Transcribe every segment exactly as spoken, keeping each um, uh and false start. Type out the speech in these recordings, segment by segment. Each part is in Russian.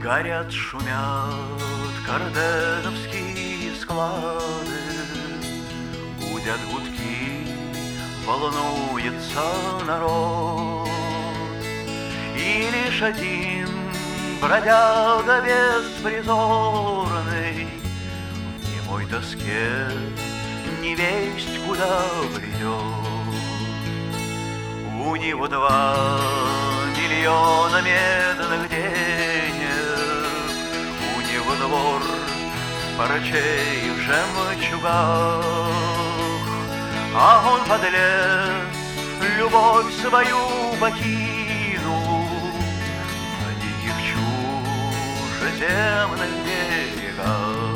Горят, шумят карденовские склады, гудят гудки, волнуется народ. И лишь один бродяга беспризорный в немой тоске невесть куда бредет. У него два миллиона медных денег, у него двор парчей в жемчугах, а он, подлец, любовь свою покинул на диких чужеземных берегах.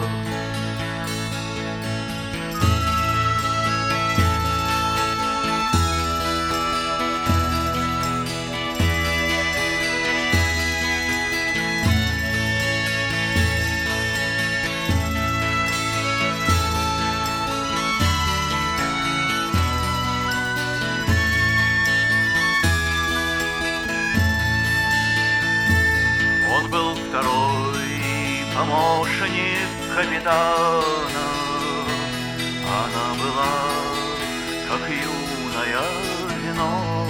Он был второй помощник капитана, она была, как юное вино.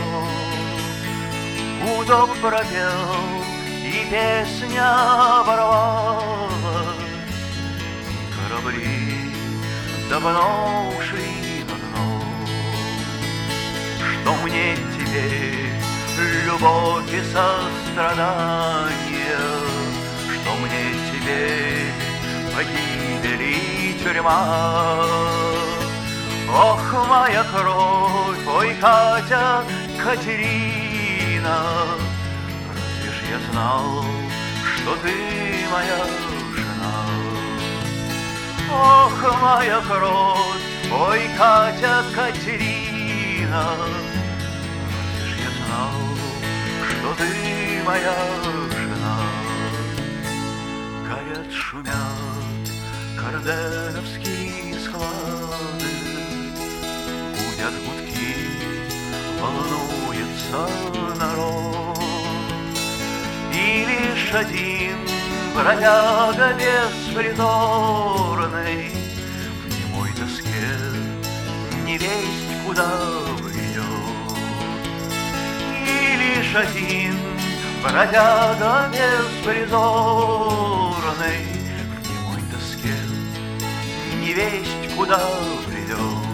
Гудок пропел, и песня оборвалась, и корабли давно ушли на дно. Что мне теперь любовь и сострадание, что мне теперь погибель и тюрьма? Ох, моя кровь, ой, Катя, Катерина, разве ж я знал, что ты моя жена? Ох, моя кровь, ой, Катя, Катерина, что ты моя жена. Горят, шумят карденовские склады, гудят гудки, волнуется народ. И лишь один бродяга беспризорный в немой тоске невесть куда бредет. Лишь один бродяга беспризорный в немой тоске невесть куда бредет.